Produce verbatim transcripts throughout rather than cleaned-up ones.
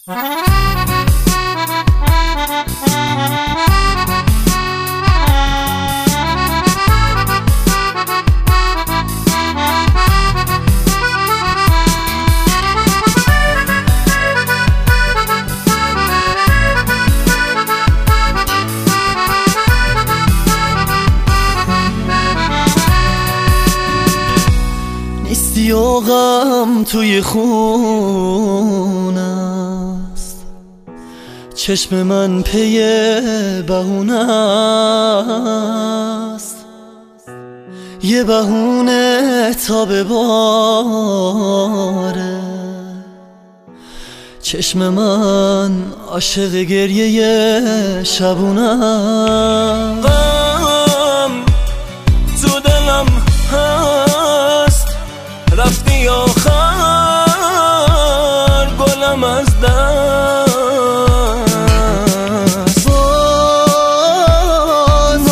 نیستی و غم توی خون است، چشم من پی بهونه است، یه بهونه تا بباره. چشم من عاشق گریه شبونه است. غم تو دلم هست، رفتی آخر گلم از دست. باز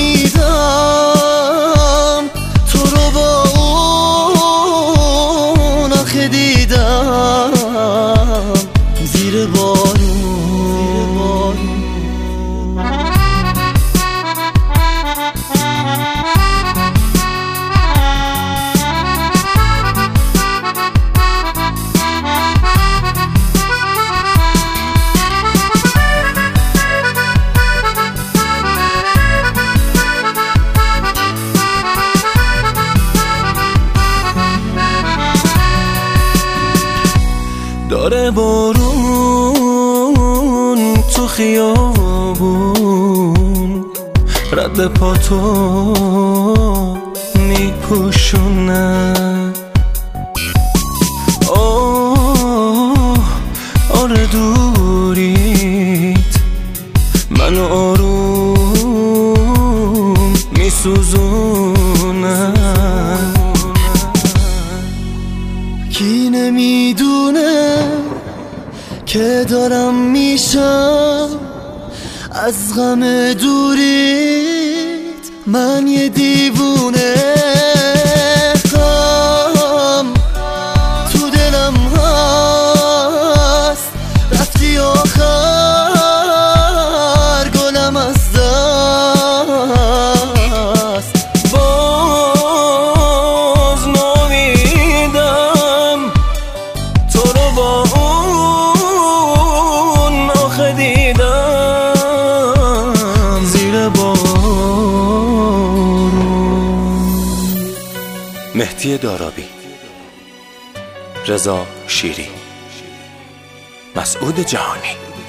امیدم تو رو با اون آخه دیدم زیر بارون. داره بارون تو خیابون رد پاتو میپوشونه. اوه آره دوریت منو آروم میسوزونه. کی نمیدونه که دارم میشم از غم دوریت من یه دیوونه. غم تو دلم هست، رفتی آخر گلم از دست. باز نامیدم تو رو با اون آخه دیدم زیر بارون. مهدی دارابی، رضا شیری، مسعود جهانی.